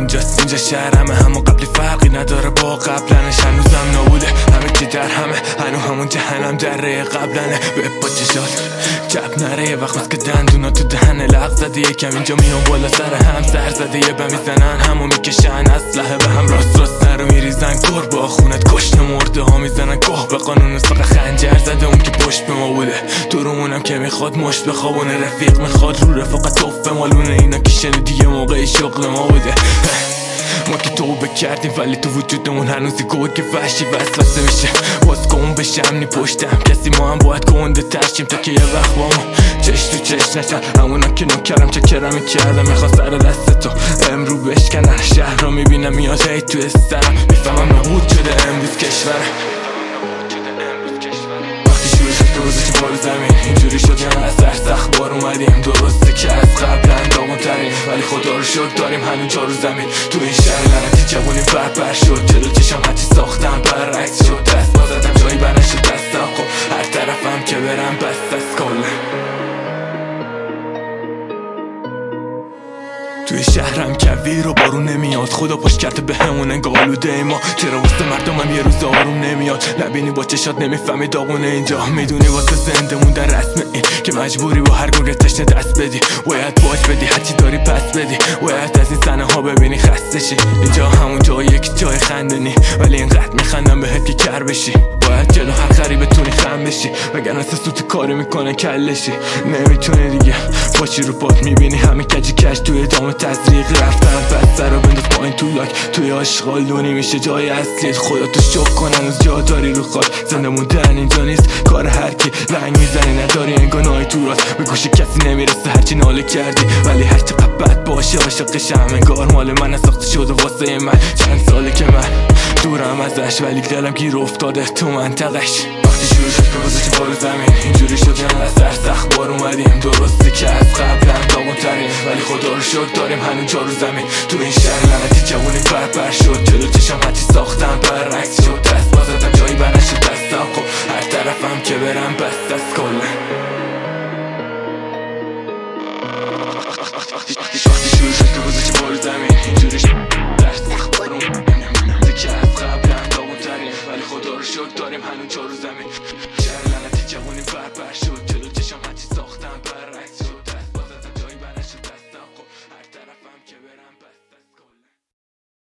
همونجاست، اینجا شهرمه، همون قبلی فرقی نداره با قبلنش. هنوزم نبوده همه چی در همه، همون جهنم دره قبلنه. به با چشات جب نره، یه وقت که دندونا تو دهنه لغ زده، یکم اینجا میان بالا سر هم سر زده، یه به میزنن همو میکشن اسلحه به هم، راست نرو میریزن گر با خونت کشته مرده ها میزنن گاه به قانون ساق خنجر زده. اون که پشت به ما بوده دورمونم که میخواد مشت بخوابونه، رفیق میخواد رو رفاقت توفه مالونه، اینا که شنیدی یه موقعی شغل ما بوده. ما که توبه کردیم ولی تو وجودمون هنوزی گوه که وحشی وسوسه میشه، باز گم بشه امنی پشتم کسی، ما هم باید گنده ترشیم تا که یه وقت با ما چش تو چش نشن. همونا که نوکرم چه کرمی کردم، میخواد سر دست تو امرو بشکنن. شهر رو میبینم میاد هی تو سرم، میفهمم نبود شده امروز کشورم. وقتی شروع شد روزش بال زمین اینجوری شد یه نظر سخت بار اومدیم، درسته که از قبل داغون ترین ولی خدا رو شد داریم هنوز جارو زمین. تو این شهر لعنتی جوونی بر شد، جلو چشم هرچی ساختم برعکس شد، دست بازدم جایی برنشد دستم، خب هر طرفم که برم بست از کله. توی شهرم کویر و بارون نمیاد، خدا پاش کرده به همون انگار آلوده ما. چرا واسه مردمم یه روز آروم نمیاد، نبینی با چشات نمیفهمی داغونه اینجا، میدونی واسه زنده موندن رسمه این که مجبوری با هر گرگ تشنه دست بدی، باید باج بدی هرچی داری پس بدی، باید از این صحنه ها ببینی خسته شی. اینجا همون جاییه که جای خندنی ولی اینقدر میخندم بهت که کر بشی، باید جلو هر غریبه تونی خم بشی وگرنه سوت کاری میکنه کلشی. نمیتونی دیگه باشی رو پات، میبینی همه کجی کش توی دام تزریق رفتن، پس سر رو بنداز پایین تو لاک، توی آشغالونی میشه جای اصلیت، خدا تو شک کن هنوز جا داری رو خاک. زنده موندن اینجا نیست کار هر کی، لنگ میزنی نداری انگار نای تو راست، به گوش کسی نمیرسه هرچی ناله کردی، ولی هرچی بد باشه عاشقشم انگار مال من ساخته شده واسه من. چند ساله که من دورم ازش ولی دلم گیر افتاده تو منطقش. وقتی شروع شد روزش بال زمین اینجوری شد یه نظر سخت بار اومدیم، درسته که از قبلم داغون ترین ولی خدا رو شد داریم هنوز جارو زمین. تو این شهر لعنتی جوونی بر شد، جلو چشم هرچی ساختم برعکس شد، دست بازدم جایی برنشد دستم، خب هر طرفم که برم بست از کله.